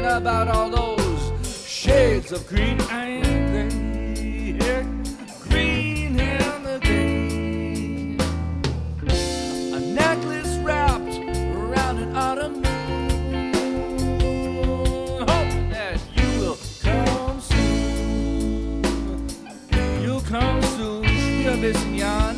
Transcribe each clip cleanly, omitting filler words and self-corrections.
about all those shades of green and gray. Yeah, green and the gray. A necklace wrapped around an autumn moon, hoping that you will come soon. You'll come soon. You're missing yon.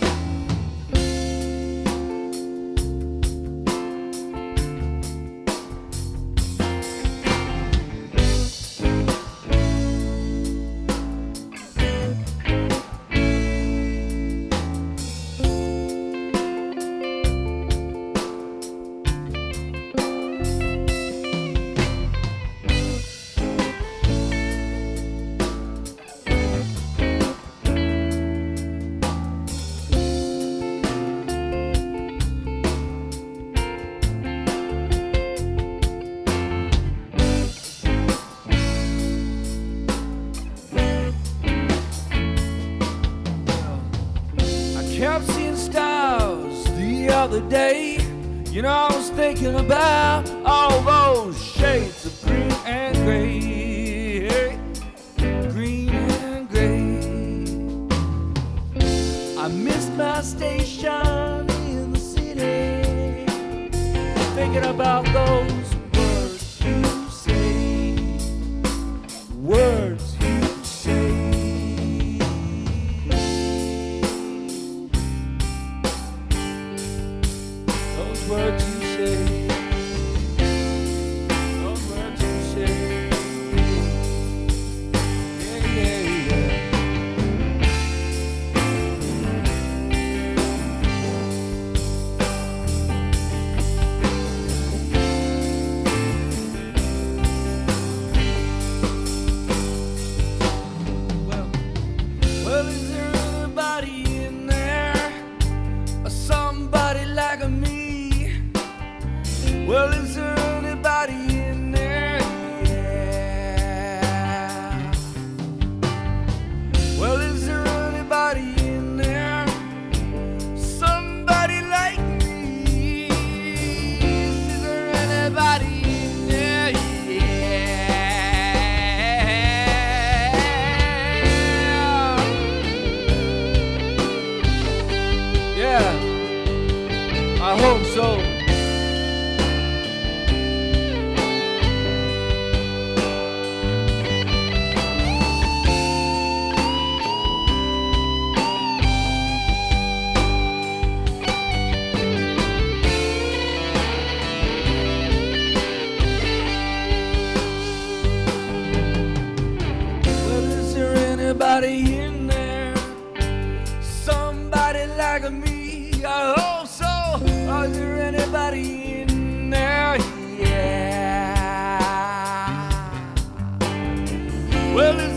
Kept seeing stars the other day. You know, I was thinking about all those shades of green and gray. Green and gray. I missed my station in the city, thinking about those words you say. Words you say. Words you say, those words you say, yeah, yeah, yeah. Well, is there anybody in there, or somebody like me? Well, is there anybody in there? Yeah. Well, is there anybody in there? Somebody like me? Is there anybody in there? Yeah. Yeah. I hope so. Anybody in there? Somebody like me? I hope so. Are there anybody in there? Yeah. Well,